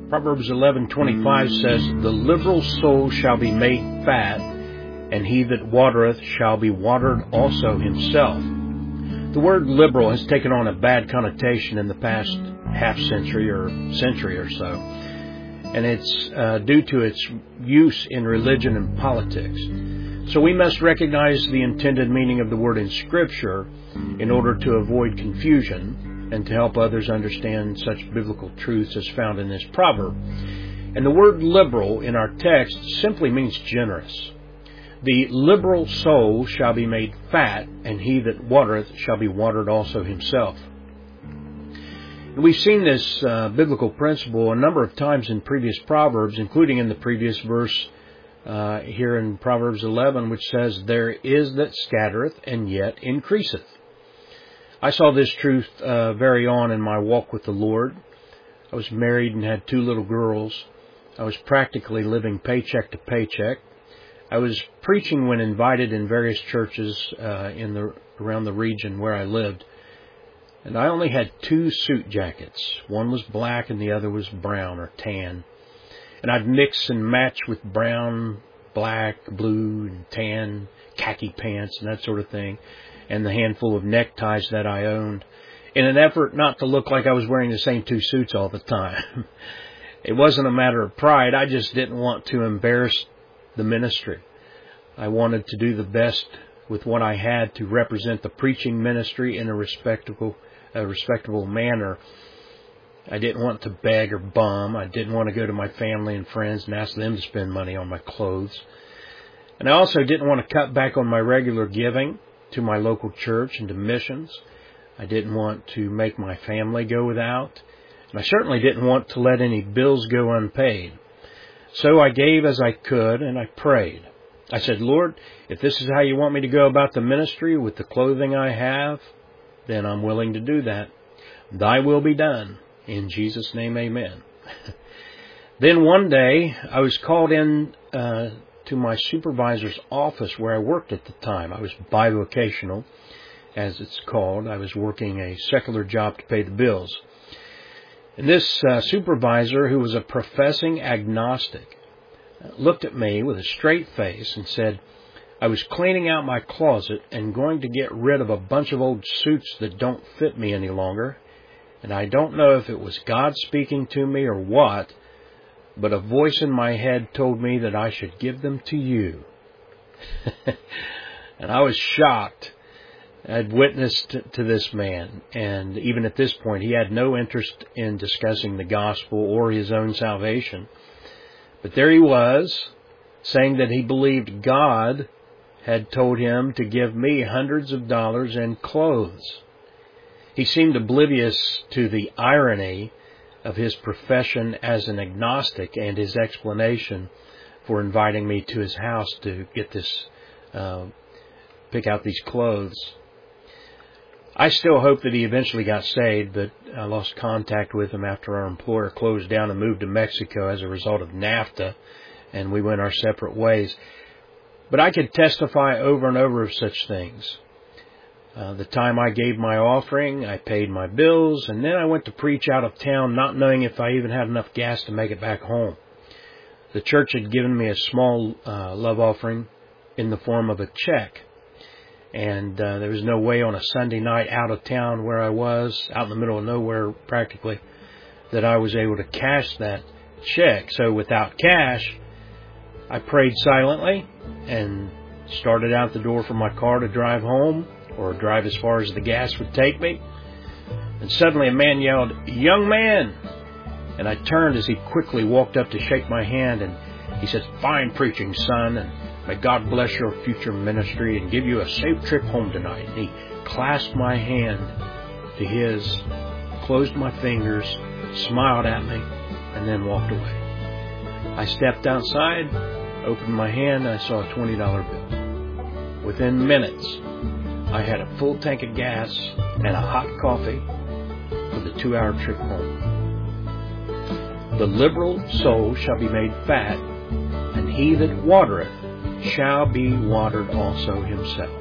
Proverbs 11:25 says, "The liberal soul shall be made fat, and he that watereth shall be watered also himself." The word liberal has taken on a bad connotation in the past half century or century or so, and it's due to its use in religion and politics. So we must recognize the intended meaning of the word in Scripture in order to avoid confusion and to help others understand such biblical truths as found in this proverb. And the word liberal in our text simply means generous. The liberal soul shall be made fat, and he that watereth shall be watered also himself. And we've seen this biblical principle a number of times in previous Proverbs, including in the previous verse here in Proverbs 11, which says, "There is that scattereth, and yet increaseth." I saw this truth very on in my walk with the Lord. I was married and had 2 little girls. I was practically living paycheck to paycheck. I was preaching when invited in various churches around the region where I lived. And I only had 2 suit jackets. One was black and the other was brown or tan. And I'd mix and match with brown, black, blue, and tan, khaki pants and that sort of thing, and the handful of neckties that I owned, in an effort not to look like I was wearing the same 2 suits all the time. It wasn't a matter of pride. I just didn't want to embarrass the ministry. I wanted to do the best with what I had to represent the preaching ministry in a respectable manner. I didn't want to beg or bum. I didn't want to go to my family and friends and ask them to spend money on my clothes. And I also didn't want to cut back on my regular giving to my local church and to missions. I didn't want to make my family go without. And I certainly didn't want to let any bills go unpaid. So I gave as I could, and I prayed. I said, "Lord, if this is how you want me to go about the ministry with the clothing I have, then I'm willing to do that. Thy will be done. In Jesus' name, amen." Then one day, I was called in to my supervisor's office where I worked at the time. I was bivocational, as it's called. I was working a secular job to pay the bills. And this supervisor, who was a professing agnostic, looked at me with a straight face and said, "I was cleaning out my closet and going to get rid of a bunch of old suits that don't fit me any longer. And I don't know if it was God speaking to me or what, but a voice in my head told me that I should give them to you." And I was shocked. I'd witnessed to this man, and even at this point, he had no interest in discussing the gospel or his own salvation. But there he was, saying that he believed God had told him to give me hundreds of dollars in clothes. He seemed oblivious to the irony of his profession as an agnostic and his explanation for inviting me to his house to get pick out these clothes. I still hope that he eventually got saved, but I lost contact with him after our employer closed down and moved to Mexico as a result of NAFTA, and we went our separate ways. But I could testify over and over of such things. The time I gave my offering, I paid my bills, and then I went to preach out of town, not knowing if I even had enough gas to make it back home. The church had given me a small love offering in the form of a check, and there was no way on a Sunday night out of town where I was, out in the middle of nowhere practically, that I was able to cash that check. So without cash, I prayed silently and started out the door for my car to drive home, or drive as far as the gas would take me. And suddenly a man yelled, "Young man!" And I turned as he quickly walked up to shake my hand, and he said, "Fine preaching, son, and may God bless your future ministry and give you a safe trip home tonight." And he clasped my hand to his, closed my fingers, smiled at me, and then walked away. I stepped outside, opened my hand, and I saw a $20 bill. Within minutes, I had a full tank of gas and a hot coffee for the 2-hour trip home. The liberal soul shall be made fat, and he that watereth shall be watered also himself.